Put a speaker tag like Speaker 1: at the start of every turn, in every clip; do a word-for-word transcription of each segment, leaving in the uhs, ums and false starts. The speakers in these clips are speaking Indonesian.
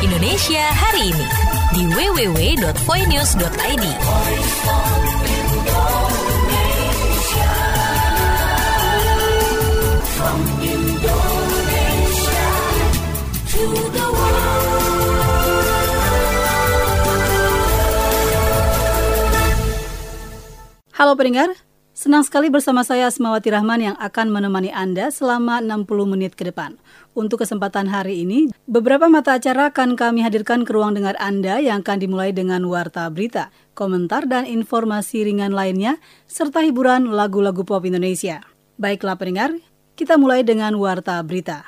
Speaker 1: Indonesia hari ini di w w w dot voinews dot i d.
Speaker 2: Halo pendengar, senang sekali bersama saya Asmawati Rahman yang akan menemani Anda selama enam puluh menit ke depan. Untuk kesempatan hari ini, beberapa mata acara akan kami hadirkan ke ruang dengar Anda yang akan dimulai dengan warta berita, komentar dan informasi ringan lainnya, serta hiburan lagu-lagu pop Indonesia. Baiklah pendengar, kita mulai dengan warta berita.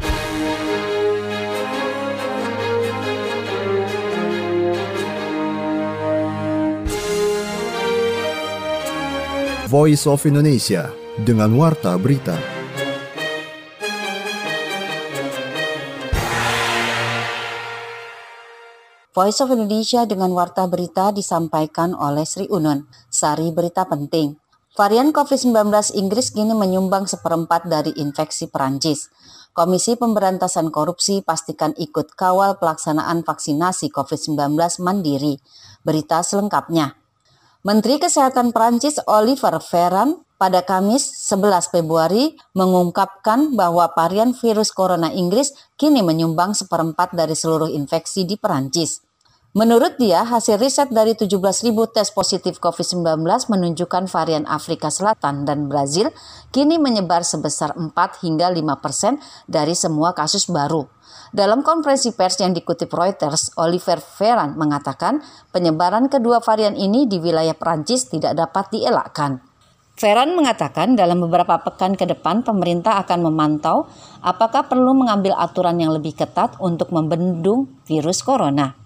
Speaker 3: Voice of Indonesia dengan warta berita.
Speaker 4: Voice of Indonesia dengan warta berita disampaikan oleh Sri Unun. Sari berita penting. Varian covid sembilan belas Inggris kini menyumbang seperempat dari infeksi Perancis. Komisi Pemberantasan Korupsi pastikan ikut kawal pelaksanaan vaksinasi covid sembilan belas mandiri. Berita selengkapnya. Menteri Kesehatan Perancis Olivier Véran pada Kamis sebelas Februari mengungkapkan bahwa varian virus corona Inggris kini menyumbang seperempat dari seluruh infeksi di Perancis. Menurut dia, hasil riset dari tujuh belas ribu tes positif covid sembilan belas menunjukkan varian Afrika Selatan dan Brazil kini menyebar sebesar empat hingga lima persen dari semua kasus baru. Dalam konferensi pers yang dikutip Reuters, Olivier Véran mengatakan penyebaran kedua varian ini di wilayah Perancis tidak dapat dielakkan. Véran mengatakan dalam beberapa pekan ke depan pemerintah akan memantau apakah perlu mengambil aturan yang lebih ketat untuk membendung virus corona.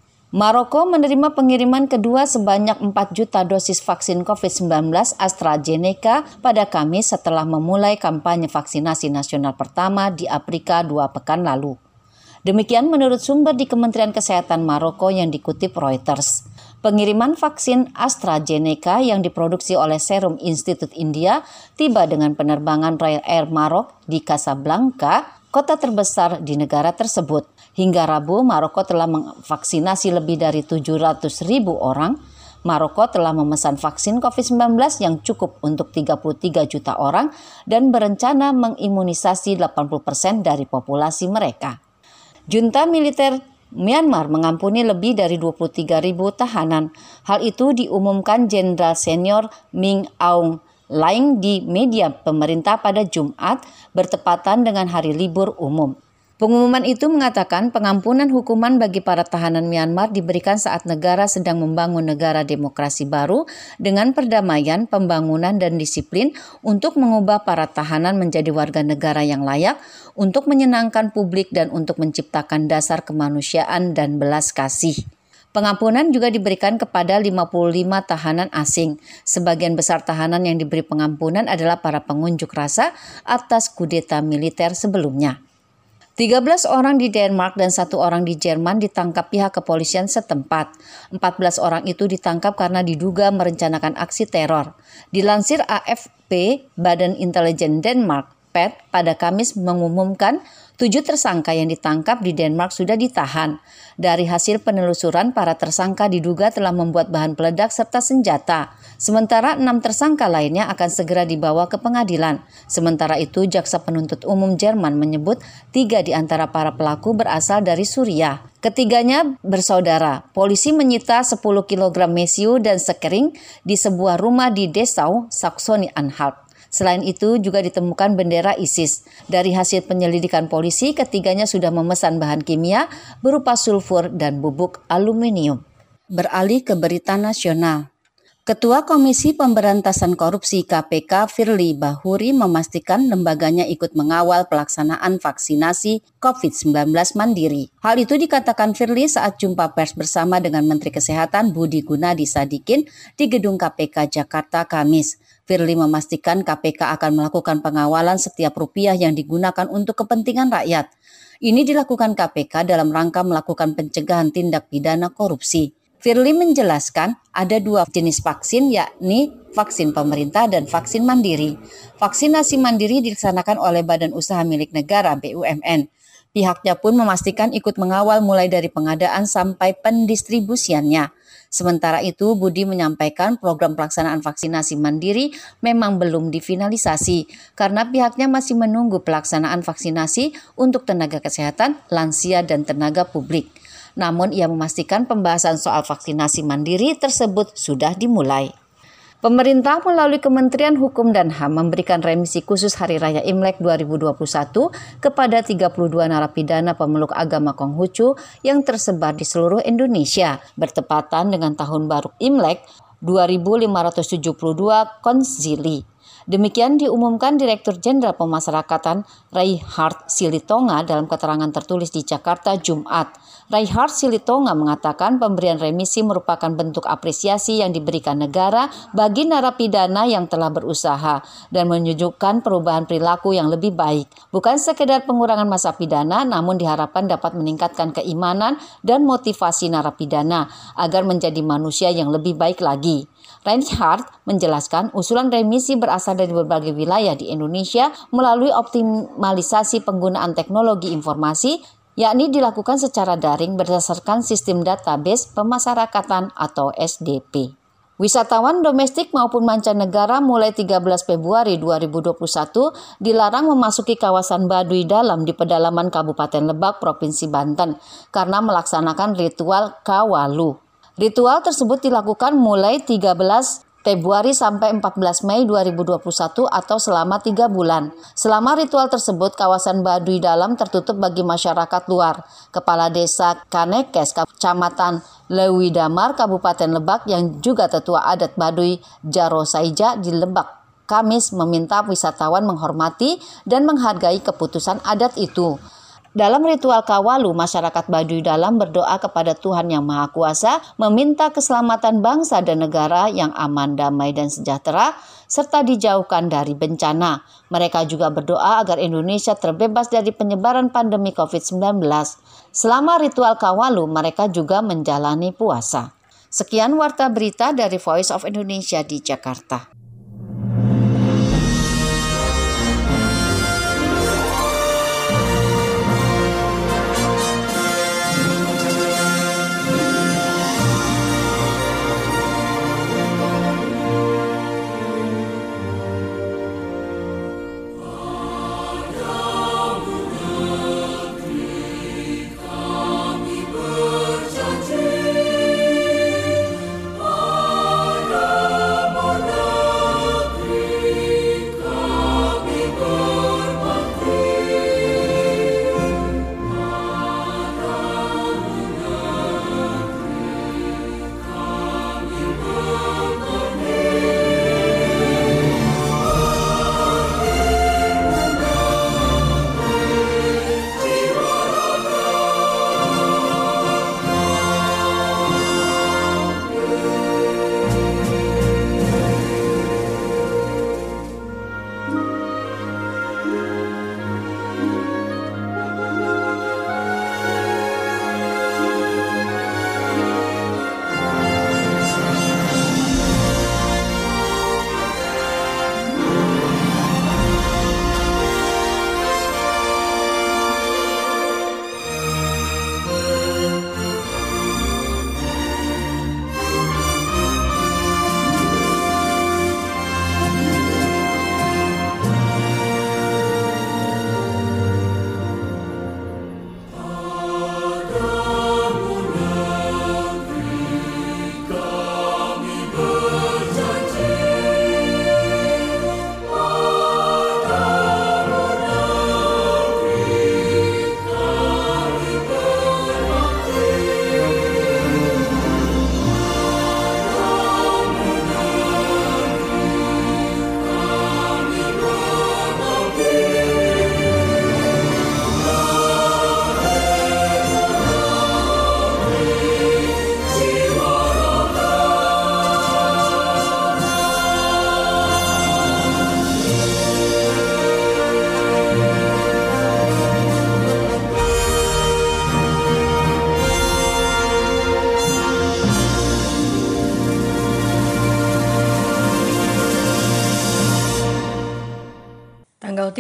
Speaker 4: Maroko menerima pengiriman kedua sebanyak empat juta dosis vaksin covid sembilan belas AstraZeneca pada Kamis setelah memulai kampanye vaksinasi nasional pertama di Afrika dua pekan lalu. Demikian menurut sumber di Kementerian Kesehatan Maroko yang dikutip Reuters. Pengiriman vaksin AstraZeneca yang diproduksi oleh Serum Institute India tiba dengan penerbangan Royal Air Maroc di Casablanca, kota terbesar di negara tersebut. Hingga Rabu, Maroko telah memvaksinasi lebih dari tujuh ratus ribu orang. Maroko telah memesan vaksin covid sembilan belas yang cukup untuk tiga puluh tiga juta orang dan berencana mengimunisasi delapan puluh persen dari populasi mereka. Junta militer Myanmar mengampuni lebih dari dua puluh tiga ribu tahanan. Hal itu diumumkan Jenderal Senior Min Aung Hlaing di media pemerintah pada Jumat bertepatan dengan hari libur umum. Pengumuman itu mengatakan pengampunan hukuman bagi para tahanan Myanmar diberikan saat negara sedang membangun negara demokrasi baru dengan perdamaian, pembangunan, dan disiplin untuk mengubah para tahanan menjadi warga negara yang layak, untuk menyenangkan publik dan untuk menciptakan dasar kemanusiaan dan belas kasih. Pengampunan juga diberikan kepada lima puluh lima tahanan asing. Sebagian besar tahanan yang diberi pengampunan adalah para pengunjuk rasa atas kudeta militer sebelumnya. tiga belas orang di Denmark dan satu orang di Jerman ditangkap pihak kepolisian setempat. empat belas orang itu ditangkap karena diduga merencanakan aksi teror. Dilansir A F P, Badan Intelijen Denmark, P E T, pada Kamis mengumumkan tujuh tersangka yang ditangkap di Denmark sudah ditahan. Dari hasil penelusuran, para tersangka diduga telah membuat bahan peledak serta senjata. Sementara enam tersangka lainnya akan segera dibawa ke pengadilan. Sementara itu, Jaksa Penuntut Umum Jerman menyebut tiga di antara para pelaku berasal dari Suriah. Ketiganya bersaudara. Polisi menyita sepuluh kilogram mesiu dan sekering di sebuah rumah di Dessau, Saksoni-Anhalt. Selain itu juga ditemukan bendera ISIS. Dari hasil penyelidikan polisi, ketiganya sudah memesan bahan kimia berupa sulfur dan bubuk aluminium. Beralih ke berita nasional. Ketua Komisi Pemberantasan Korupsi K P K Firly Bahuri memastikan lembaganya ikut mengawal pelaksanaan vaksinasi covid sembilan belas mandiri. Hal itu dikatakan Firly saat jumpa pers bersama dengan Menteri Kesehatan Budi Gunadi Sadikin di Gedung K P K Jakarta Kamis. Firly memastikan K P K akan melakukan pengawalan setiap rupiah yang digunakan untuk kepentingan rakyat. Ini dilakukan K P K dalam rangka melakukan pencegahan tindak pidana korupsi. Firly menjelaskan ada dua jenis vaksin, yakni vaksin pemerintah dan vaksin mandiri. Vaksinasi mandiri dilaksanakan oleh Badan Usaha Milik Negara B U M N. Pihaknya pun memastikan ikut mengawal mulai dari pengadaan sampai pendistribusiannya. Sementara itu, Budi menyampaikan program pelaksanaan vaksinasi mandiri memang belum difinalisasi karena pihaknya masih menunggu pelaksanaan vaksinasi untuk tenaga kesehatan, lansia, dan tenaga publik. Namun ia memastikan pembahasan soal vaksinasi mandiri tersebut sudah dimulai. Pemerintah melalui Kementerian Hukum dan H A M memberikan remisi khusus Hari Raya Imlek dua ribu dua puluh satu kepada tiga puluh dua narapidana pemeluk agama Konghucu yang tersebar di seluruh Indonesia bertepatan dengan Tahun Baru Imlek dua ribu lima ratus tujuh puluh dua Konsili. Demikian diumumkan Direktur Jenderal Pemasyarakatan Reinhard Silitonga dalam keterangan tertulis di Jakarta Jumat. Reinhard Silitonga mengatakan pemberian remisi merupakan bentuk apresiasi yang diberikan negara bagi narapidana yang telah berusaha dan menunjukkan perubahan perilaku yang lebih baik. Bukan sekedar pengurangan masa pidana, namun diharapkan dapat meningkatkan keimanan dan motivasi narapidana agar menjadi manusia yang lebih baik lagi. Reinhard menjelaskan usulan remisi berasal dari berbagai wilayah di Indonesia melalui optimalisasi penggunaan teknologi informasi, yakni dilakukan secara daring berdasarkan sistem database pemasyarakatan atau S D P. Wisatawan domestik maupun mancanegara mulai tiga belas Februari dua ribu dua puluh satu dilarang memasuki kawasan Baduy Dalam di pedalaman Kabupaten Lebak, Provinsi Banten karena melaksanakan ritual Kawalu. Ritual tersebut dilakukan mulai tiga belas Februari sampai empat belas Mei dua ribu dua puluh satu atau selama tiga bulan. Selama ritual tersebut, kawasan Baduy Dalam tertutup bagi masyarakat luar. Kepala Desa Kanekes, Kecamatan Lewi Damar, Kabupaten Lebak yang juga tetua adat Baduy Jaro Saija di Lebak, Kamis meminta wisatawan menghormati dan menghargai keputusan adat itu. Dalam ritual Kawalu, masyarakat Baduy Dalam berdoa kepada Tuhan Yang Maha Kuasa, meminta keselamatan bangsa dan negara yang aman, damai, dan sejahtera, serta dijauhkan dari bencana. Mereka juga berdoa agar Indonesia terbebas dari penyebaran pandemi covid sembilan belas. Selama ritual Kawalu, mereka juga menjalani puasa. Sekian Warta Berita dari Voice of Indonesia di Jakarta.
Speaker 5: Berjanji pada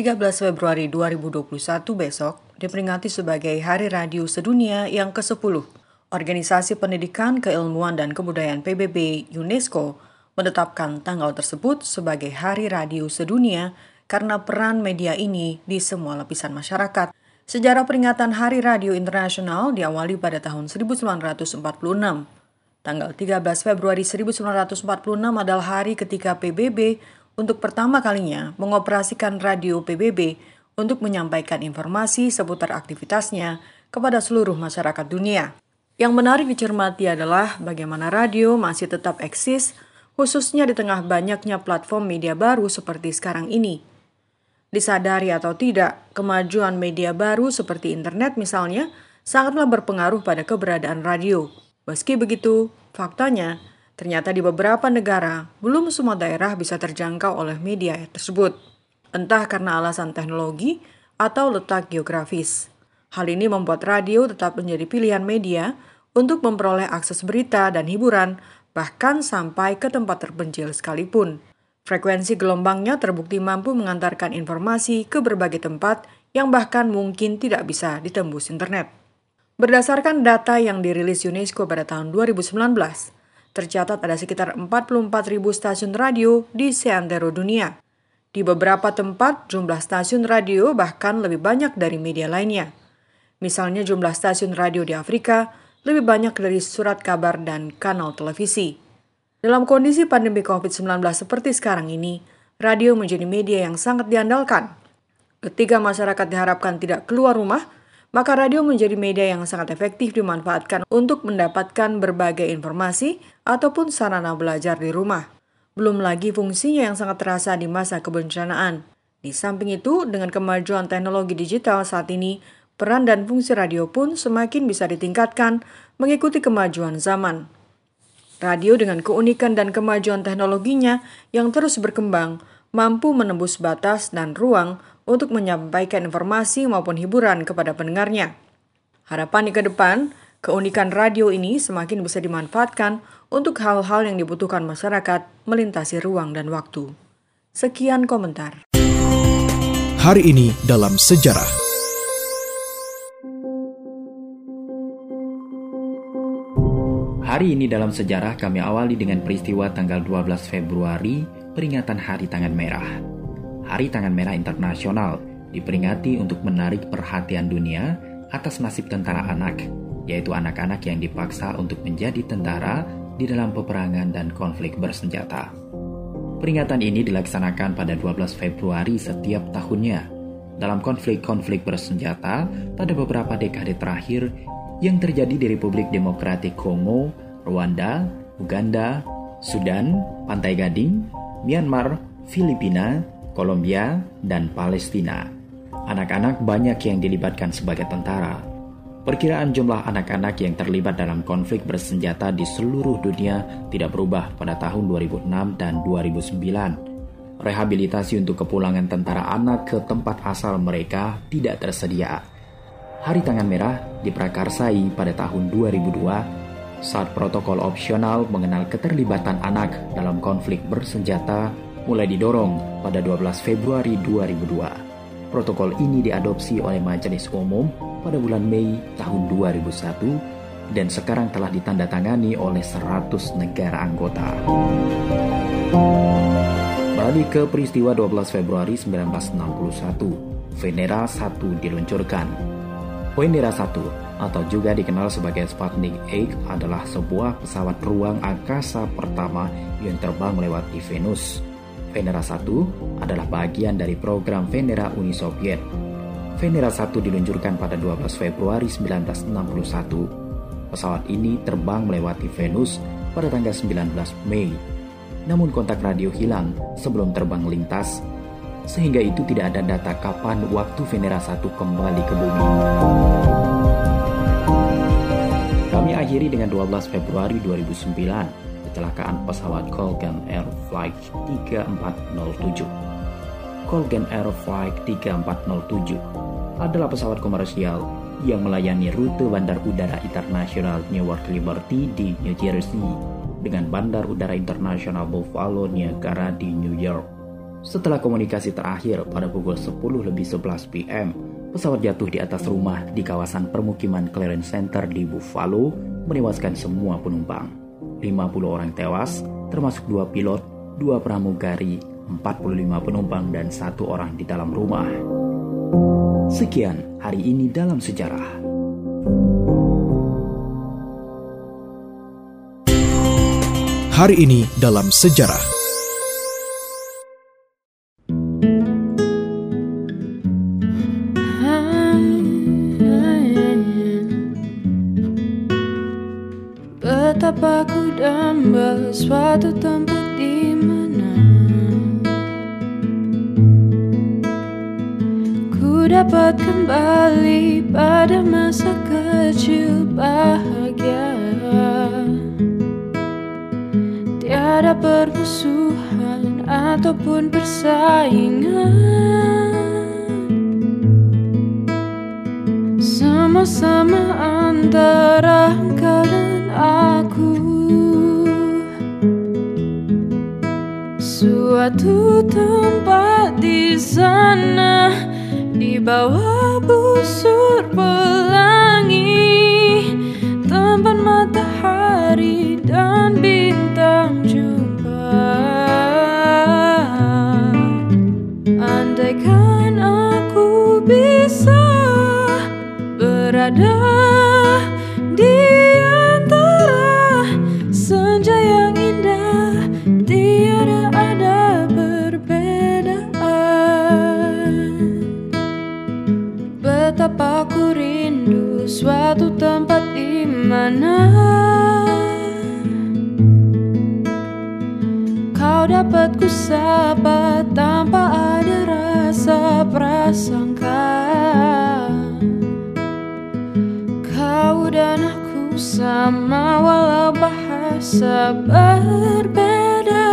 Speaker 5: tiga belas Februari dua ribu dua puluh satu besok diperingati sebagai Hari Radio Sedunia yang kesepuluh. Organisasi Pendidikan, Keilmuan, dan Kebudayaan P B B UNESCO menetapkan tanggal tersebut sebagai Hari Radio Sedunia karena peran media ini di semua lapisan masyarakat. Sejarah peringatan Hari Radio Internasional diawali pada tahun seribu sembilan ratus empat puluh enam. Tanggal tiga belas Februari seribu sembilan ratus empat puluh enam adalah hari ketika P B B untuk pertama kalinya mengoperasikan radio P B B untuk menyampaikan informasi seputar aktivitasnya kepada seluruh masyarakat dunia. Yang menarik dicermati adalah bagaimana radio masih tetap eksis, khususnya di tengah banyaknya platform media baru seperti sekarang ini. Disadari atau tidak, kemajuan media baru seperti internet misalnya sangatlah berpengaruh pada keberadaan radio. Meski begitu, faktanya, ternyata di beberapa negara, belum semua daerah bisa terjangkau oleh media tersebut. Entah karena alasan teknologi atau letak geografis. Hal ini membuat radio tetap menjadi pilihan media untuk memperoleh akses berita dan hiburan, bahkan sampai ke tempat terpencil sekalipun. Frekuensi gelombangnya terbukti mampu mengantarkan informasi ke berbagai tempat yang bahkan mungkin tidak bisa ditembus internet. Berdasarkan data yang dirilis UNESCO pada tahun dua ribu sembilan belas, tercatat ada sekitar empat puluh empat ribu stasiun radio di seantero dunia. Di beberapa tempat, jumlah stasiun radio bahkan lebih banyak dari media lainnya. Misalnya jumlah stasiun radio di Afrika lebih banyak dari surat kabar dan kanal televisi. Dalam kondisi pandemi covid sembilan belas seperti sekarang ini, radio menjadi media yang sangat diandalkan. Ketika masyarakat diharapkan tidak keluar rumah, maka radio menjadi media yang sangat efektif dimanfaatkan untuk mendapatkan berbagai informasi ataupun sarana belajar di rumah. Belum lagi fungsinya yang sangat terasa di masa kebencanaan. Di samping itu, dengan kemajuan teknologi digital saat ini, peran dan fungsi radio pun semakin bisa ditingkatkan mengikuti kemajuan zaman. Radio dengan keunikan dan kemajuan teknologinya yang terus berkembang, mampu menembus batas dan ruang untuk menyampaikan informasi maupun hiburan kepada pendengarnya. Harapan ke depan, keunikan radio ini semakin bisa dimanfaatkan untuk hal-hal yang dibutuhkan masyarakat melintasi ruang dan waktu. Sekian komentar.
Speaker 3: Hari ini dalam sejarah.
Speaker 6: Hari ini dalam sejarah kami awali dengan peristiwa tanggal dua belas Februari, peringatan Hari Tangan Merah. Hari Tangan Merah Internasional diperingati untuk menarik perhatian dunia atas nasib tentara anak, yaitu anak-anak yang dipaksa untuk menjadi tentara di dalam peperangan dan konflik bersenjata. Peringatan ini dilaksanakan pada dua belas Februari setiap tahunnya dalam konflik-konflik bersenjata pada beberapa dekade terakhir yang terjadi di Republik Demokratik Kongo, Rwanda, Uganda, Sudan, Pantai Gading, Myanmar, Filipina, Kolombia, dan Palestina. Anak-anak banyak yang dilibatkan sebagai tentara. Perkiraan jumlah anak-anak yang terlibat dalam konflik bersenjata di seluruh dunia tidak berubah pada tahun dua ribu enam dan dua ribu sembilan. Rehabilitasi untuk kepulangan tentara anak ke tempat asal mereka tidak tersedia. Hari Tangan Merah diprakarsai pada tahun dua ribu dua saat protokol opsional mengenal keterlibatan anak dalam konflik bersenjata mulai didorong pada dua belas Februari dua ribu dua. Protokol ini diadopsi oleh Majelis Umum pada bulan Mei tahun dua ribu satu dan sekarang telah ditandatangani oleh seratus negara anggota. Balik ke peristiwa dua belas Februari seribu sembilan ratus enam puluh satu, Venera satu diluncurkan. Venera satu atau juga dikenal sebagai Sputnik delapan adalah sebuah pesawat ruang angkasa pertama yang terbang melewati Venus. Venera satu adalah bagian dari program Venera Uni Soviet. Venera satu diluncurkan pada dua belas Februari seribu sembilan ratus enam puluh satu. Pesawat ini terbang melewati Venus pada tanggal sembilan belas Mei. Namun kontak radio hilang sebelum terbang lintas, sehingga itu tidak ada data kapan waktu Venera satu kembali ke bumi. Kami akhiri dengan dua belas Februari dua ribu sembilan, kecelakaan pesawat Colgan Air Flight tiga empat nol tujuh. Colgan Air Flight tiga empat nol tujuh adalah pesawat komersial yang melayani rute Bandar Udara Internasional Newark Liberty di New Jersey dengan Bandar Udara Internasional Buffalo Niagara di New York. Setelah komunikasi terakhir pada pukul sepuluh lebih sebelas P M, pesawat jatuh di atas rumah di kawasan permukiman Clarence Center di Buffalo, menewaskan semua penumpang. lima puluh orang tewas, termasuk dua pilot, dua pramugari, empat puluh lima penumpang, dan satu orang di dalam rumah. Sekian hari ini dalam sejarah.
Speaker 3: Hari ini dalam sejarah.
Speaker 7: Betapa ku damba suatu tempat di mana ku dapat kembali pada masa kecil bahagia. Tiada permusuhan ataupun persaingan, sama-sama antara engkau dan aku. Suatu tempat di sana, di bawah busur pelangi, tempat matahari dan bintang jumpa. Andaikan aku bisa berada di antara senja yang indah, tiada ada perbedaan. Betapa ku rindu suatu tempat di mana kau dapat ku sapa tanpa ada rasa prasangka. Kau dan aku sama walau bahasa berbeda,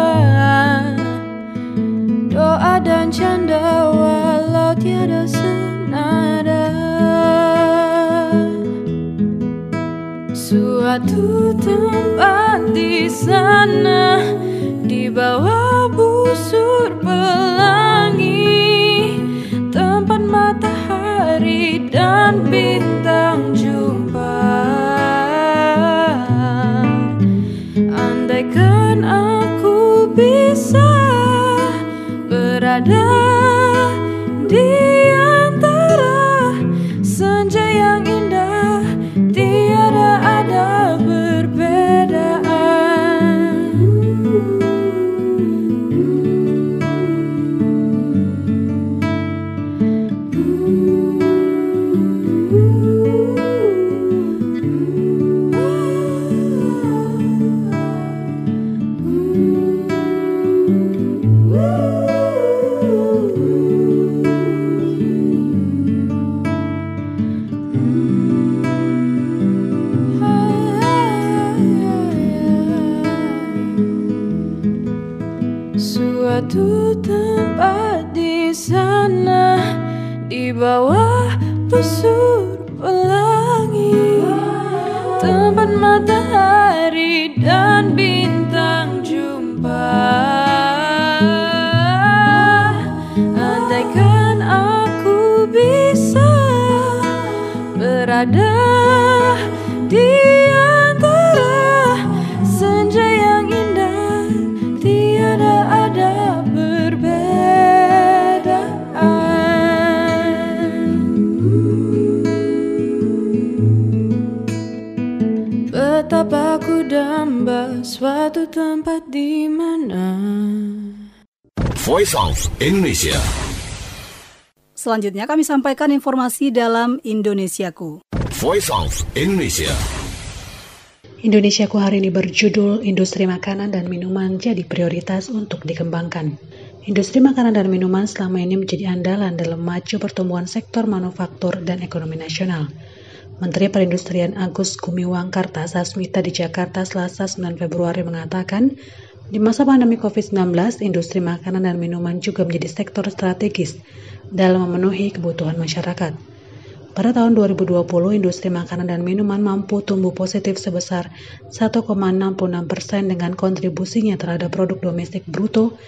Speaker 7: doa dan canda walau tiada senada. Suatu tempat di sana, di bawah busur pelangi, tempat matahari dan bintang jumpa. Andaikan aku bisa berada di antara senja yang indah, tiada ada perbedaan. Suatu tempat di sana, di bawah busur pelangi, tempat matahari dan bintang jumpa. Andaikan aku bisa berada di antara senja yang indah, tiada ada perbedaan. Betapa ku damba suatu tempat di mana.
Speaker 8: Voice of Indonesia.
Speaker 2: Selanjutnya kami sampaikan informasi dalam Indonesiaku.
Speaker 8: Voice of Indonesia.
Speaker 9: Indonesiaku hari ini berjudul Industri Makanan dan Minuman jadi prioritas untuk dikembangkan. Industri makanan dan minuman selama ini menjadi andalan dalam maju pertumbuhan sektor manufaktur dan ekonomi nasional. Menteri Perindustrian Agus Gumiwang Kartasasmita di Jakarta Selasa sembilan Februari mengatakan, di masa pandemi covid sembilan belas, industri makanan dan minuman juga menjadi sektor strategis dalam memenuhi kebutuhan masyarakat. Pada tahun dua ribu dua puluh, industri makanan dan minuman mampu tumbuh positif sebesar satu koma enam puluh enam persen dengan kontribusinya terhadap produk domestik bruto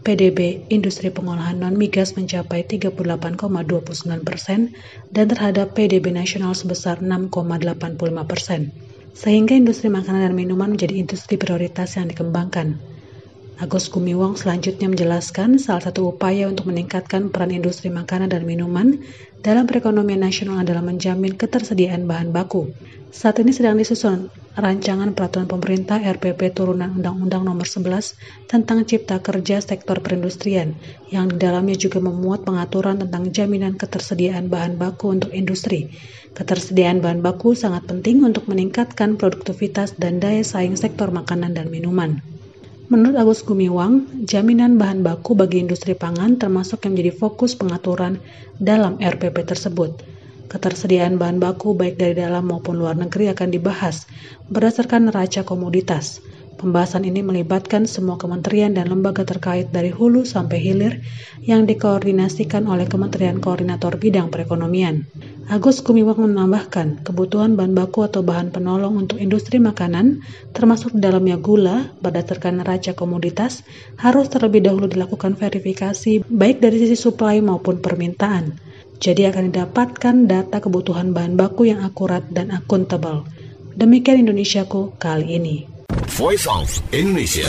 Speaker 9: P D B industri pengolahan non-migas mencapai tiga puluh delapan koma dua puluh sembilan persen dan terhadap P D B nasional sebesar enam koma delapan puluh lima persen. Sehingga industri makanan dan minuman menjadi industri prioritas yang dikembangkan. Agus Gumiwang selanjutnya menjelaskan salah satu upaya untuk meningkatkan peran industri makanan dan minuman dalam perekonomian nasional adalah menjamin ketersediaan bahan baku. Saat ini sedang disusun rancangan peraturan pemerintah R P P turunan Undang-Undang Nomor sebelas tentang Cipta Kerja Sektor Perindustrian, yang di dalamnya juga memuat pengaturan tentang jaminan ketersediaan bahan baku untuk industri. Ketersediaan bahan baku sangat penting untuk meningkatkan produktivitas dan daya saing sektor makanan dan minuman. Menurut Agus Gumiwang, jaminan bahan baku bagi industri pangan termasuk yang menjadi fokus pengaturan dalam R P P tersebut. Ketersediaan bahan baku baik dari dalam maupun luar negeri akan dibahas berdasarkan neraca komoditas. Pembahasan ini melibatkan semua kementerian dan lembaga terkait dari hulu sampai hilir yang dikoordinasikan oleh Kementerian Koordinator Bidang Perekonomian. Agus Gumiwang menambahkan, kebutuhan bahan baku atau bahan penolong untuk industri makanan, termasuk di dalamnya gula, berdasarkan neraca komoditas, harus terlebih dahulu dilakukan verifikasi baik dari sisi suplai maupun permintaan. Jadi akan didapatkan data kebutuhan bahan baku yang akurat dan akuntabel. Demikian Indonesiaku kali ini.
Speaker 8: Voice of Indonesia.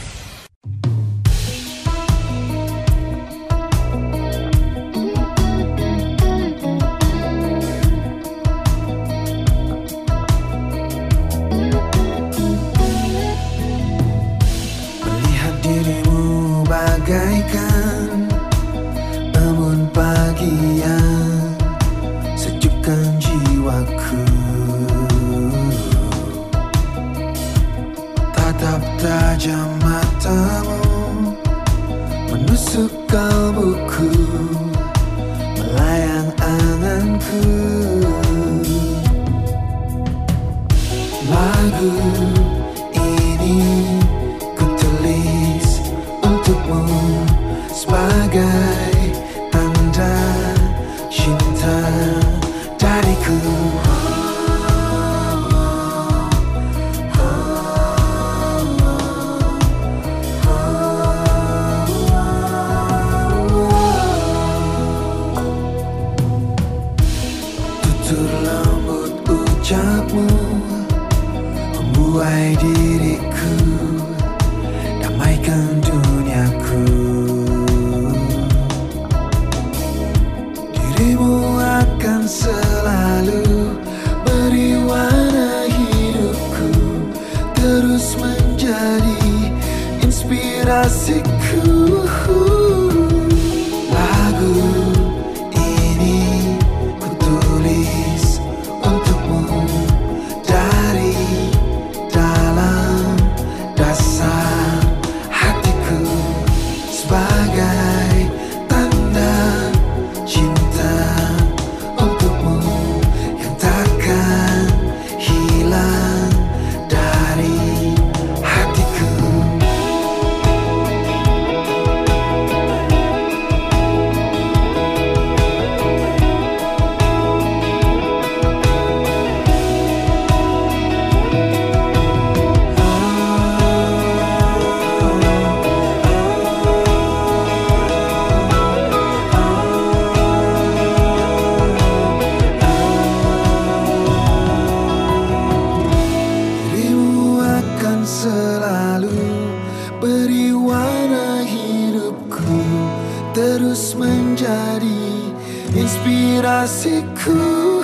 Speaker 10: Melihat dirimu bagaikan embun pagi yang sejukkan jiwaku. Tatap tajam matamu menusuk kalbuku, melayang anganku. Lagu ini ku tulis untukmu sebagai tanda cinta dariku. Tutur lembut ucapmu membuai diriku, damaikan duniaku. Dirimu akan selalu beri warna hidupku, terus menjadi inspirasiku. Lagu ini ku tulis untukmu dari dalam dasar hatiku, sebagai tanda cinta untukmu yang takkan hilang dari hatiku. Dirimu akan selalu beri warna hidupku, terus menjadi inspirasiku.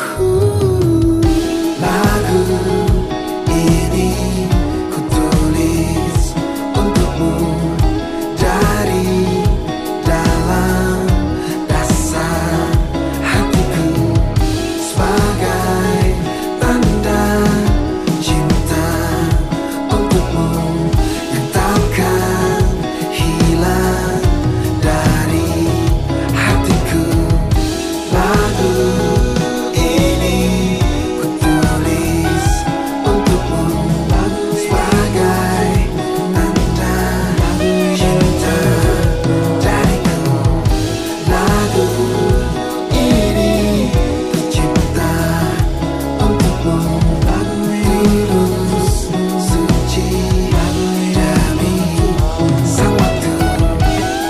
Speaker 10: Lagu ini ku tulis untukmu dari dalam dasar hatiku, sebagai tanda cinta untukmu yang takkan hilang dari hatiku. Lagu ini ku tulis untukmu sebagai tanda cinta dariku. Lagu ini tercipta untukmu, tulus, suci demi sang waktu.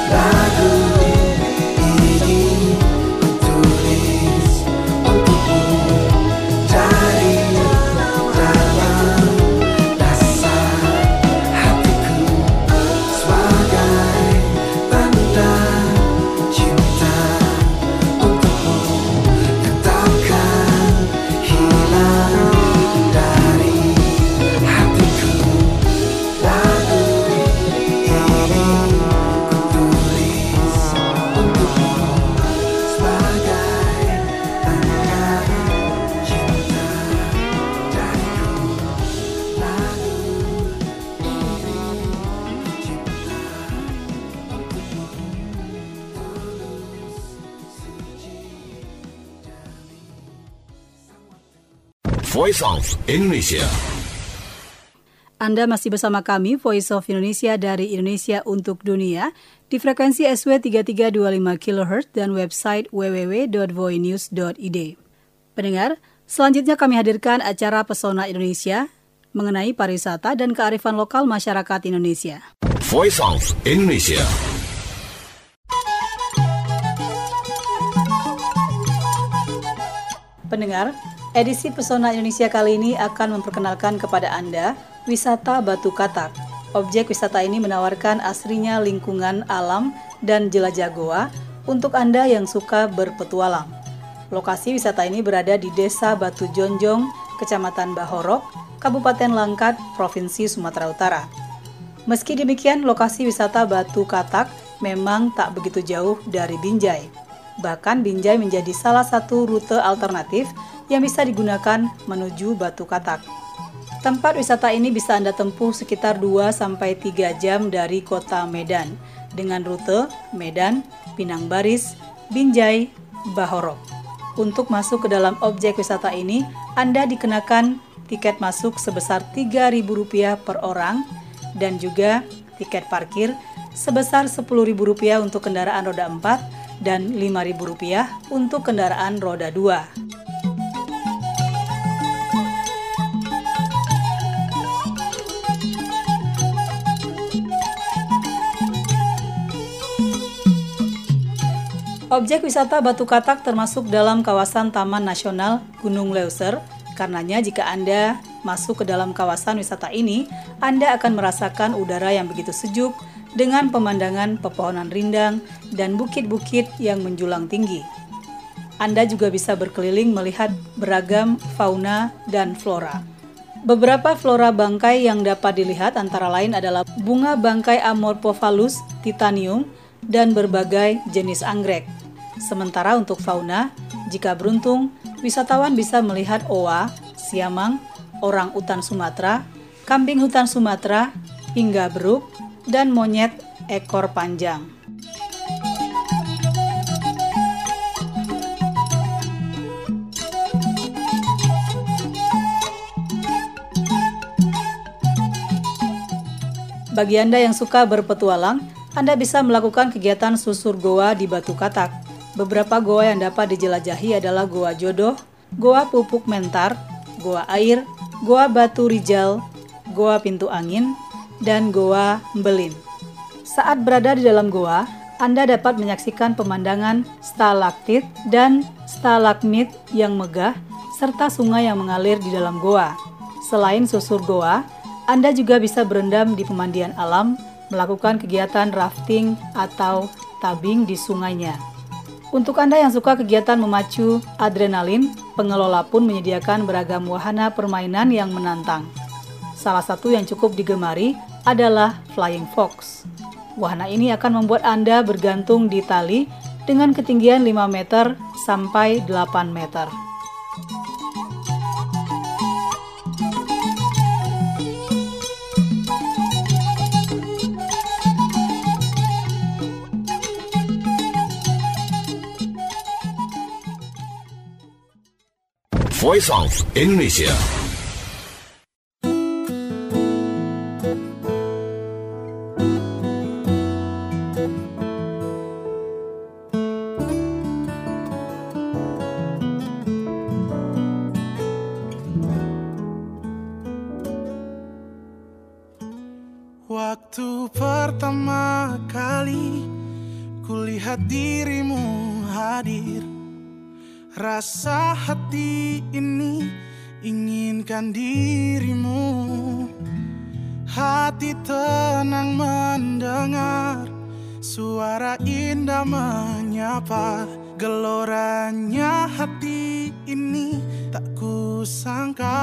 Speaker 8: Voice of Indonesia.
Speaker 2: Anda masih bersama kami, Voice of Indonesia dari Indonesia untuk Dunia, di frekuensi S W tiga tiga dua lima kilohertz dan website w w w dot voinews dot i d. Pendengar, selanjutnya kami hadirkan acara Pesona Indonesia mengenai pariwisata dan kearifan lokal masyarakat Indonesia.
Speaker 8: Voice of Indonesia.
Speaker 2: Pendengar, edisi Pesona Indonesia kali ini akan memperkenalkan kepada Anda wisata Batu Katak. Objek wisata ini menawarkan asrinya lingkungan alam dan jelajah goa untuk Anda yang suka berpetualang. Lokasi wisata ini berada di Desa Batu Jonjong, Kecamatan Bahorok, Kabupaten Langkat, Provinsi Sumatera Utara. Meski demikian, lokasi wisata Batu Katak memang tak begitu jauh dari Binjai. Bahkan Binjai menjadi salah satu rute alternatif yang bisa digunakan menuju Batu Katak. Tempat wisata ini bisa Anda tempuh sekitar dua sampai tiga jam dari kota Medan dengan rute Medan, Pinang Baris, Binjai, Bahorok. Untuk masuk ke dalam objek wisata ini, Anda dikenakan tiket masuk sebesar tiga ribu rupiah per orang dan juga tiket parkir sebesar sepuluh ribu rupiah untuk kendaraan roda empat dan lima ribu rupiah untuk kendaraan roda dua. Objek wisata Batu Katak termasuk dalam kawasan Taman Nasional Gunung Leuser. Karenanya jika Anda masuk ke dalam kawasan wisata ini, Anda akan merasakan udara yang begitu sejuk dengan pemandangan pepohonan rindang dan bukit-bukit yang menjulang tinggi. Anda juga bisa berkeliling melihat beragam fauna dan flora. Beberapa flora bangkai yang dapat dilihat antara lain adalah bunga bangkai Amorphophallus titanium dan berbagai jenis anggrek. Sementara untuk fauna, jika beruntung, wisatawan bisa melihat oa, siamang, orang utan Sumatera, kambing hutan Sumatera, hingga beruk, dan monyet ekor panjang. Bagi Anda yang suka berpetualang, Anda bisa melakukan kegiatan susur goa di Batu Katak. Beberapa goa yang dapat dijelajahi adalah Goa Jodoh, Goa Pupuk Mentar, Goa Air, Goa Batu Rijal, Goa Pintu Angin, dan Goa Mbelin. Saat berada di dalam goa, Anda dapat menyaksikan pemandangan stalaktit dan stalagmit yang megah, serta sungai yang mengalir di dalam goa. Selain susur goa, Anda juga bisa berendam di pemandian alam, melakukan kegiatan rafting atau tabing di sungainya. Untuk Anda yang suka kegiatan memacu adrenalin, pengelola pun menyediakan beragam wahana permainan yang menantang. Salah satu yang cukup digemari adalah Flying Fox. Wahana ini akan membuat Anda bergantung di tali dengan ketinggian lima meter sampai delapan meter.
Speaker 8: Voice of Indonesia.
Speaker 10: Waktu pertama kali kulihat dirimu hadir, rasa hati ini inginkan dirimu. Hati tenang mendengar suara indah menyapa. Geloranya hati ini tak kusangka.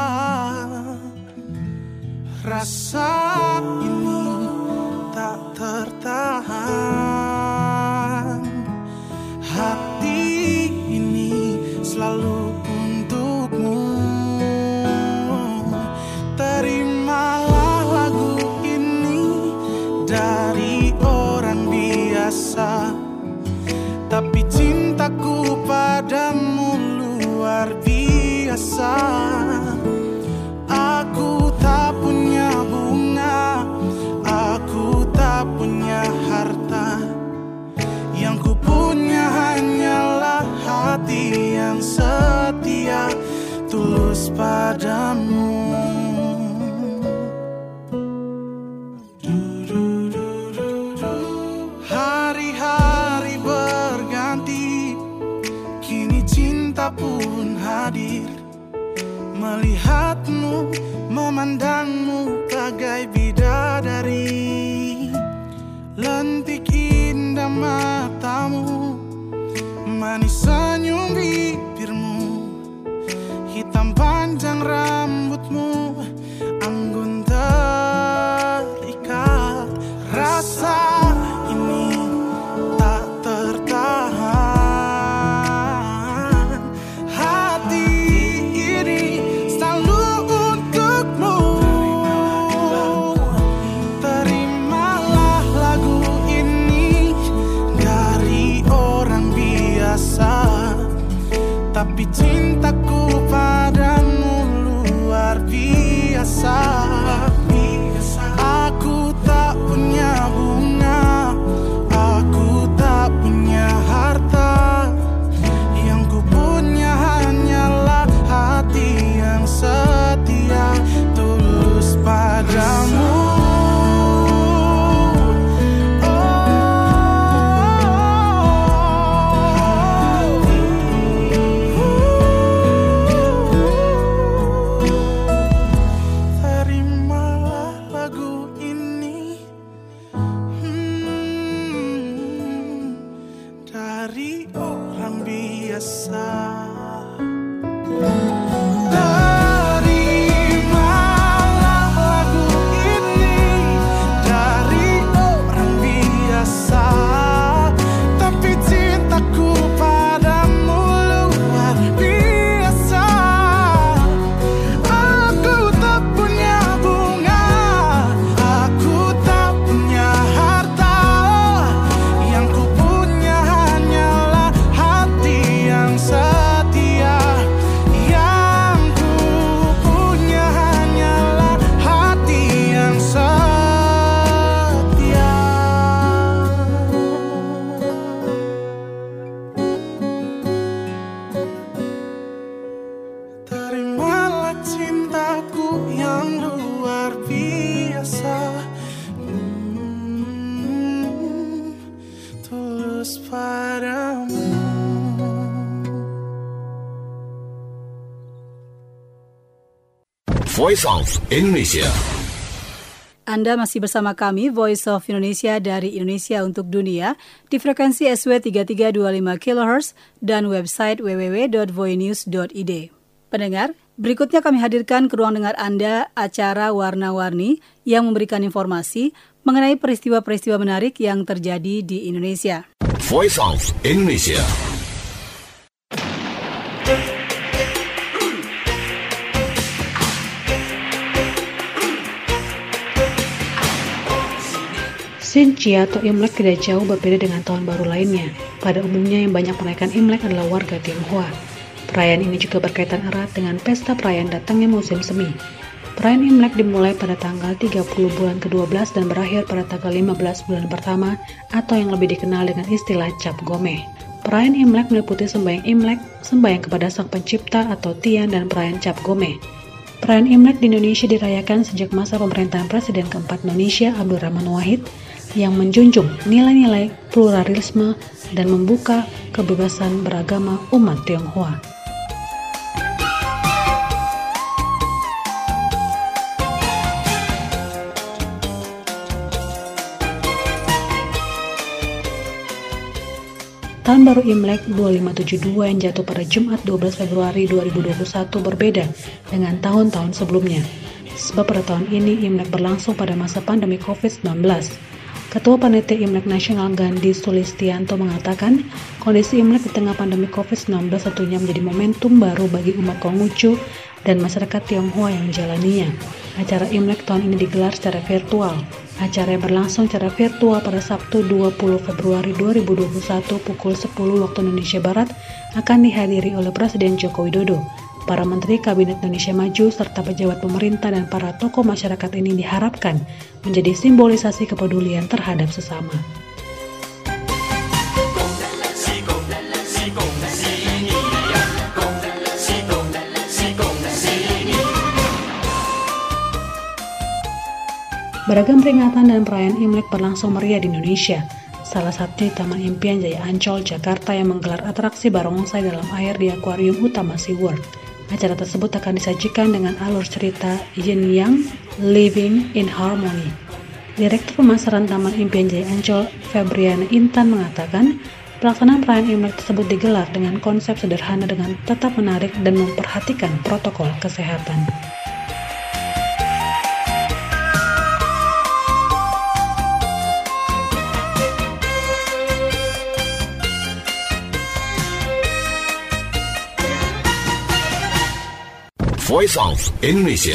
Speaker 10: Rasa ini tak tertahan. Hati ini selalu untukmu. Terimalah lagu ini dari orang biasa, tapi cintaku padamu luar biasa. padamu. Hari-hari berganti, kini cinta pun hadir. Melihatmu, memandangmu bagai bidadari. Lentik indah matamu, manis senyum bibirmu, hitam panjang rambutmu, anggun terikat. Rasa ini tak tertahan, hati ini selalu untukmu. Terimalah lagu ini dari orang biasa, tapi cintaku padamu luar biasa. Aku tak punya bunga, aku tak punya harta, yang ku punya hanyalah hati yang setia, tulus padamu.
Speaker 8: Voice of Indonesia.
Speaker 2: Anda masih bersama kami, Voice of Indonesia dari Indonesia untuk Dunia, di frekuensi S W tiga tiga dua lima kilohertz dan website w w w dot voinews dot i d. Pendengar, berikutnya kami hadirkan ke ruang dengar Anda acara Warna-Warni yang memberikan informasi mengenai peristiwa-peristiwa menarik yang terjadi di Indonesia.
Speaker 8: Voice of Indonesia.
Speaker 9: Xinjie atau Imlek tidak jauh berbeda dengan tahun baru lainnya. Pada umumnya yang banyak merayakan Imlek adalah warga Tionghoa. Perayaan ini juga berkaitan erat dengan pesta perayaan datangnya musim semi. Perayaan Imlek dimulai pada tanggal tiga puluh bulan kedua belas dan berakhir pada tanggal lima belas bulan pertama atau yang lebih dikenal dengan istilah Cap Gomeh. Perayaan Imlek meliputi sembahyang Imlek, sembahyang kepada Sang Pencipta atau Tian, dan perayaan Cap Gomeh. Perayaan Imlek di Indonesia dirayakan sejak masa pemerintahan Presiden keempat Indonesia Abdurrahman Wahid yang menjunjung nilai-nilai pluralisme dan membuka kebebasan beragama umat Tionghoa. Tahun baru Imlek dua ribu lima ratus tujuh puluh dua yang jatuh pada Jumat dua belas Februari dua ribu dua puluh satu berbeda dengan tahun-tahun sebelumnya. Sebab pada tahun ini Imlek berlangsung pada masa pandemi covid sembilan belas. Ketua Panitia Imlek Nasional Gandhi Sulistianto mengatakan, kondisi Imlek di tengah pandemi covid sembilan belas tentunya menjadi momentum baru bagi umat Konghucu dan masyarakat Tionghoa yang menjalaninya. Acara Imlek tahun ini digelar secara virtual. Acara yang berlangsung secara virtual pada Sabtu dua puluh Februari dua ribu dua puluh satu pukul sepuluh waktu Indonesia Barat akan dihadiri oleh Presiden Joko Widodo, para Menteri Kabinet Indonesia Maju, serta pejabat pemerintah dan para tokoh masyarakat. Ini diharapkan menjadi simbolisasi kepedulian terhadap sesama. Beragam peringatan dan perayaan Imlek berlangsung meriah di Indonesia. Salah satunya di Taman Impian Jaya Ancol, Jakarta yang menggelar atraksi barongsai dalam air di akuarium utama SeaWorld. Acara tersebut akan disajikan dengan alur cerita Yin Yang Living in Harmony. Direktur Pemasaran Taman Impian Jaya Ancol, Febriana Intan mengatakan, pelaksanaan perayaan Imlek tersebut digelar dengan konsep sederhana dengan tetap menarik dan memperhatikan protokol kesehatan.
Speaker 8: Voice of Indonesia.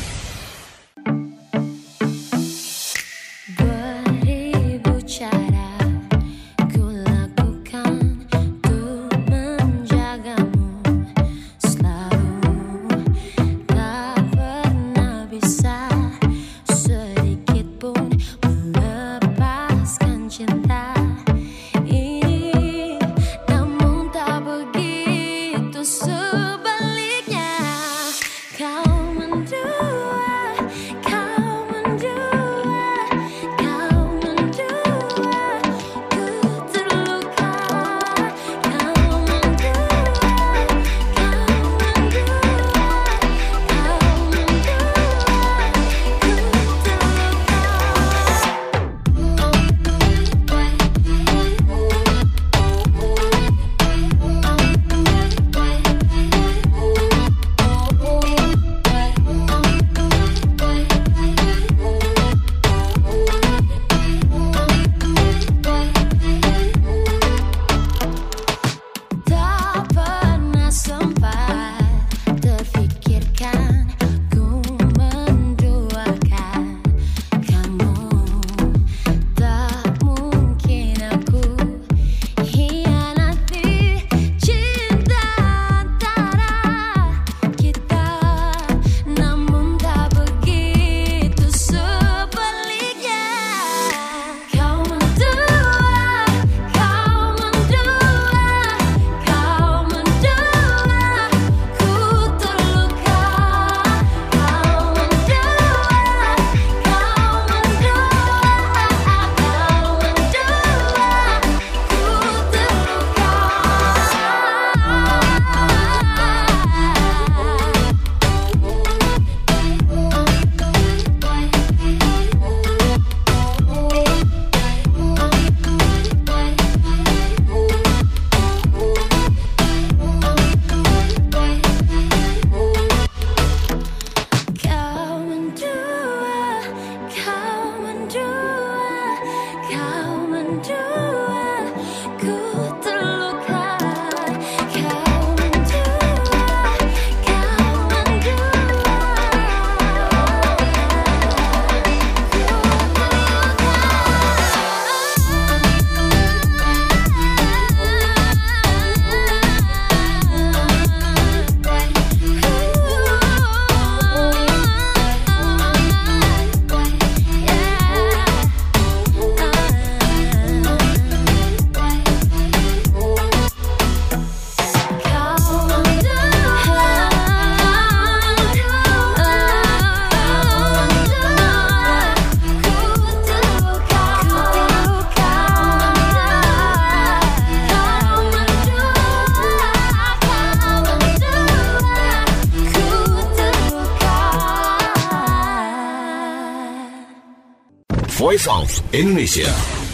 Speaker 8: Voice of Indonesia.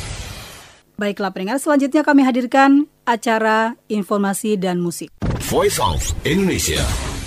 Speaker 2: Baiklah pendengar, selanjutnya kami hadirkan acara informasi dan musik.
Speaker 8: Voice of Indonesia.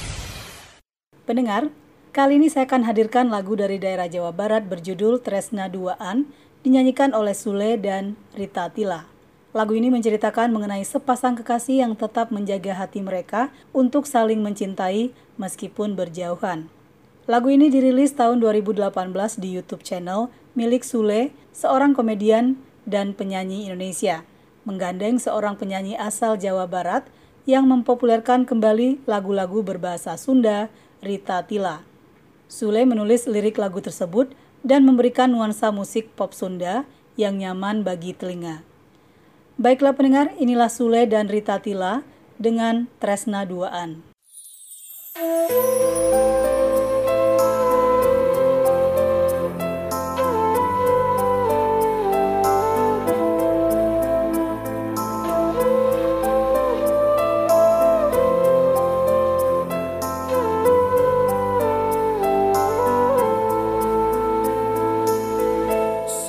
Speaker 2: Pendengar, kali ini saya akan hadirkan lagu dari daerah Jawa Barat berjudul Tresna Duaan, dinyanyikan oleh Sule dan Rita Tila. Lagu ini menceritakan mengenai sepasang kekasih yang tetap menjaga hati mereka untuk saling mencintai meskipun berjauhan. Lagu ini dirilis tahun dua ribu delapan belas di YouTube channel milik Sule, seorang komedian dan penyanyi Indonesia, menggandeng seorang penyanyi asal Jawa Barat yang mempopulerkan kembali lagu-lagu berbahasa Sunda, Rita Tila. Sule menulis lirik lagu tersebut dan memberikan nuansa musik pop Sunda yang nyaman bagi telinga. Baiklah pendengar, inilah Sule dan Rita Tila dengan Tresna Duaan.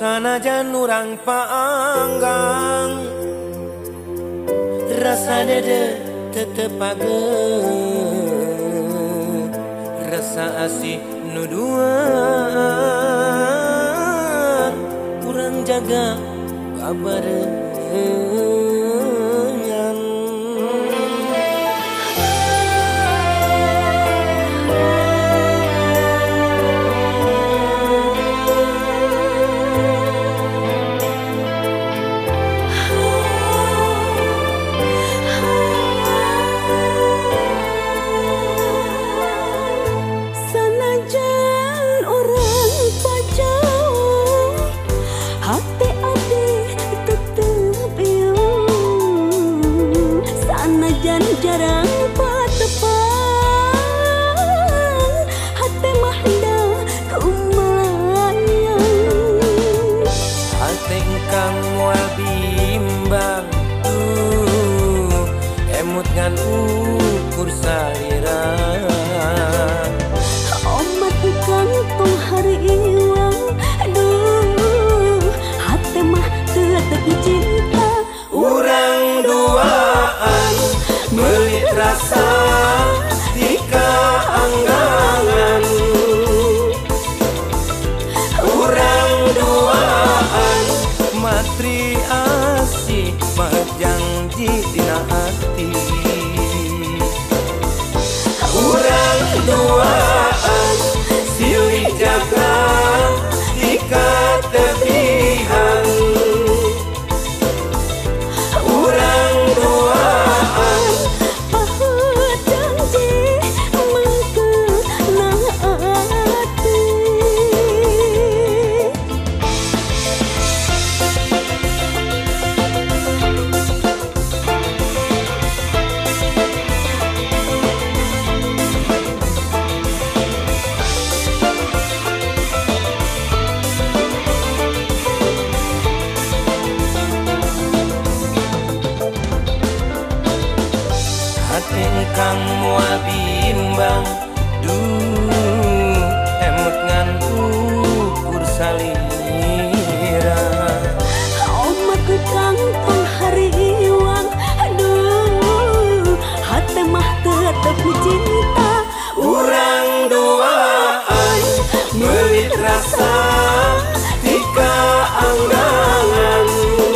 Speaker 11: sanajan urang paanggang rasa dede tetep pageuh rasa asih nu duaan urang jaga kabarengan.
Speaker 12: Jarang patepang hati mahda kumalayang
Speaker 11: hati engkang moal bimbang tuh emut ngan ukur salira
Speaker 12: omat engkang tong hari iwang aduh hati mah tetep cinta
Speaker 11: urang duaan melit rasa tika anggangan urang duaan matri asih janji dina hati urang duaan silih jaga tika tepihan urang duaan kang moal bimbang duh emut ngan ukur salira
Speaker 12: omat kang tong hari iwang aduh hati mah tetep cinta
Speaker 11: urang duaan melit rasa tika anggangan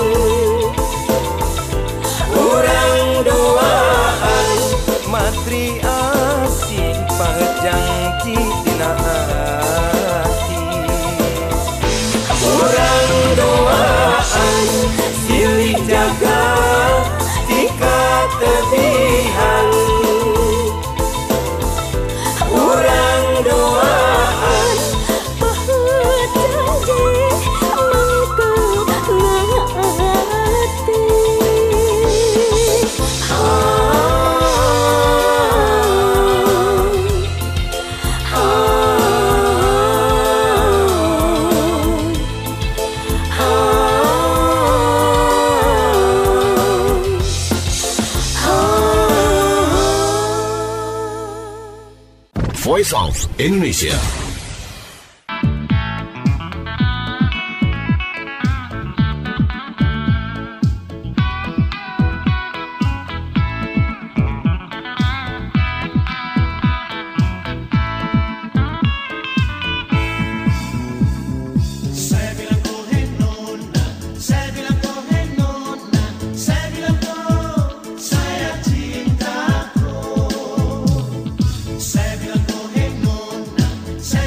Speaker 11: urang duaan matri asih janji dina hati urang duaan silih jaga tika tepihan urang duaan
Speaker 12: pahet janji mangkep ngati
Speaker 8: Voice of Indonesia.
Speaker 13: Saya bilang, oh hey nona, saya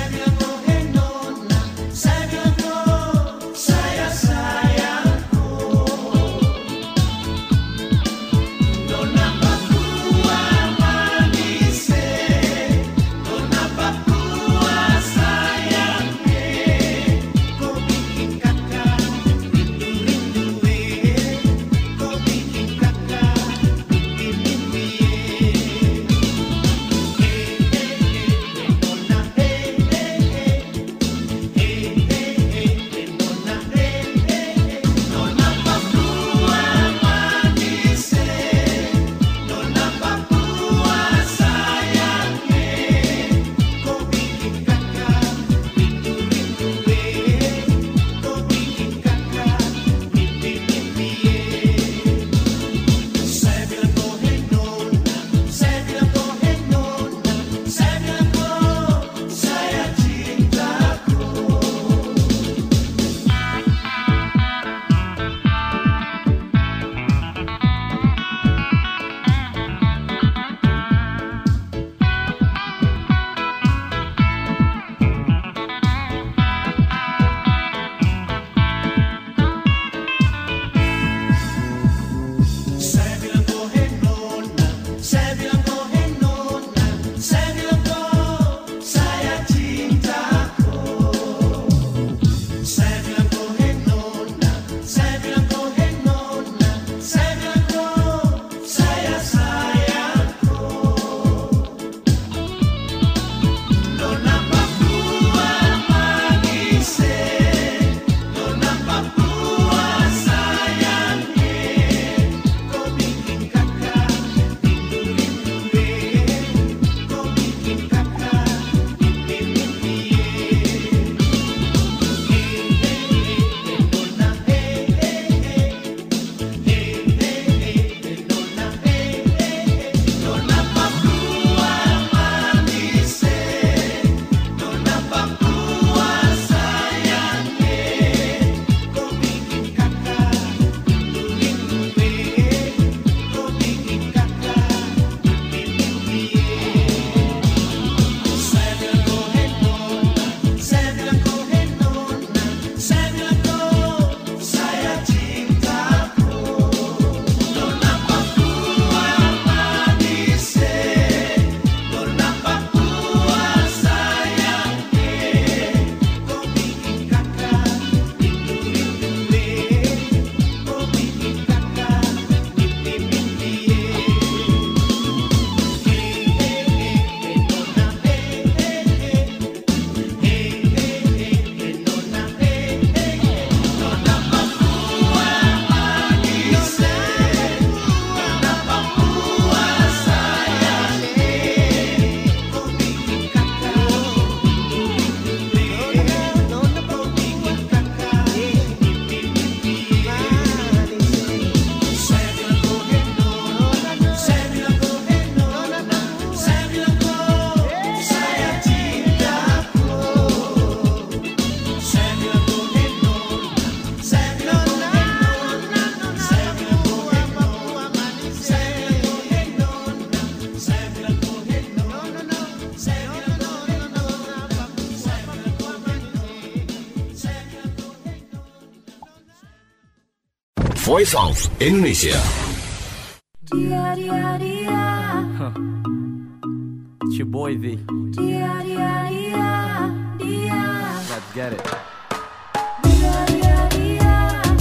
Speaker 8: Voice of Indonesia.
Speaker 12: Dia dia dia.
Speaker 13: Huh. It's your boy V.
Speaker 12: Dia dia dia dia.
Speaker 13: Let's get it.
Speaker 12: Dia dia dia.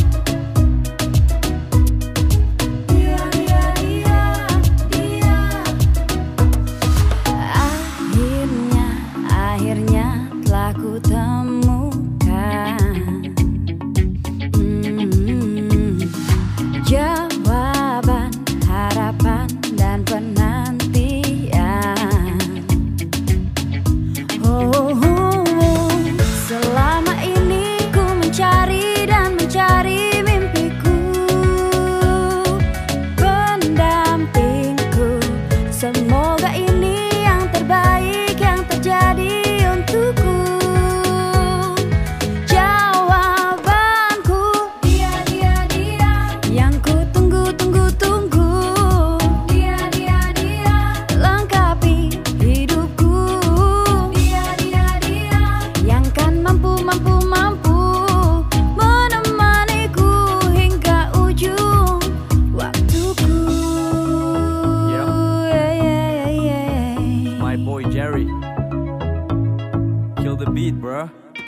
Speaker 12: Dia dia dia dia. Akhirnya akhirnya telah ku temukan hmm, jawaban harapan dan penantian. Oh, oh, oh. Selama ini ku mencari dan mencari mimpiku, pendampingku. Semoga ini yang terbaik yang terjadi untukku. Jawabanku dia dia dia yang ku tunggu tunggu tunggu. Dia dia dia lengkapi hidupku. Dia dia dia yang kan mampu mampu mampu menemaniku hingga ujung waktuku.
Speaker 13: Yeah.
Speaker 12: Yeah, yeah, yeah.
Speaker 13: My boy Jerry. Kill the beat, bro.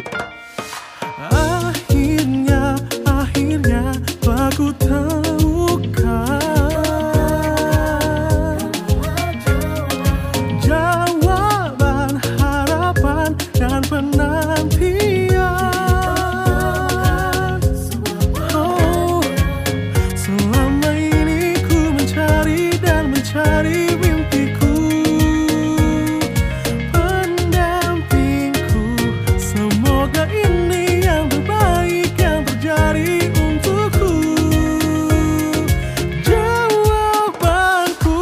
Speaker 10: Akhirnya, akhirnya telah ku temukan jawaban harapan dan penantian. Oh, selama ini ku mencari dan mencari mimpiku, pendampingku. Semoga ini yang terbaik yang terjadi untukku. Jawabanku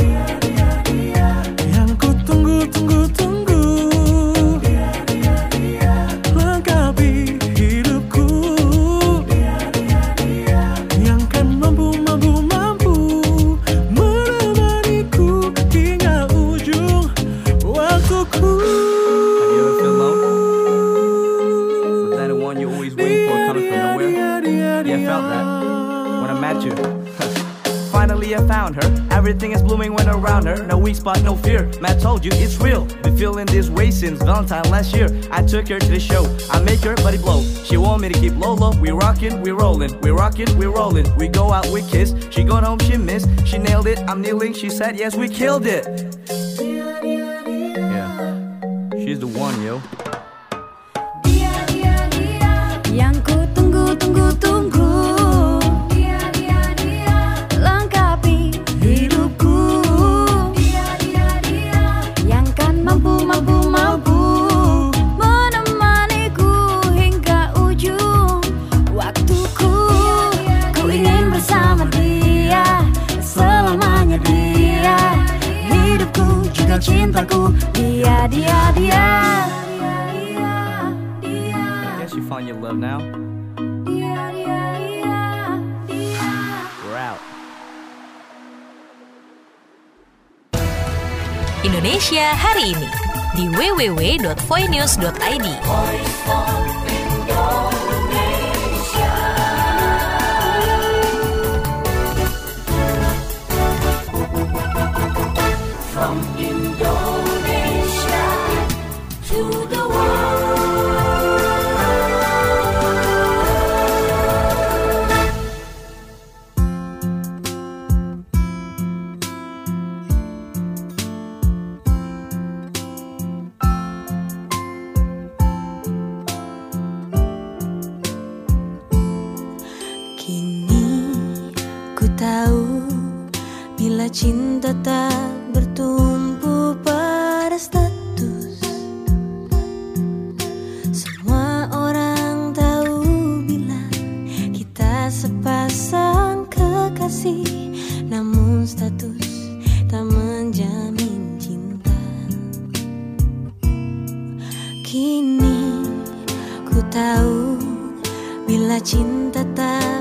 Speaker 10: yang ku tunggu tunggu tunggu. Lengkapi hidupku yang kan mampu mampu mampu menemaniku hingga ujung waktuku.
Speaker 13: Have you ever feel low? Was that the one you always waiting for coming from nowhere? Yeah, I felt that when I met you. Finally I found her. Everything is blooming when around her. No weak spot, no fear. Matt told you it's real. Been feeling this way since Valentine last year. I took her to the show. I make her body blow. She want me to keep low low. We rockin', we rollin'. We rockin', we rollin'. We go out, we kiss. She got home, she missed. She nailed it. I'm kneeling. She said yes, we killed it. Yeah, she's the one, yo.
Speaker 12: Dia dia dia yang ku tunggu tunggu tunggu. Dia dia dia lengkapi hidupku. Dia dia dia yang kan mampu mampu mampu menemaniku hingga ujung waktuku. Ku ingin bersama dia selamanya dia. Hidupku juga cintaku. Dia dia dia.
Speaker 13: I guess you find your love now. We're out.
Speaker 1: Indonesia hari ini di w w w dot voinews dot i d.
Speaker 11: From Indonesia to the world.
Speaker 12: Kini ku tahu bila cinta tak bertumpu pada status. Semua orang tahu bila kita sepasang kekasih, namun status tak menjamin cinta. Kini ku tahu bila cinta tak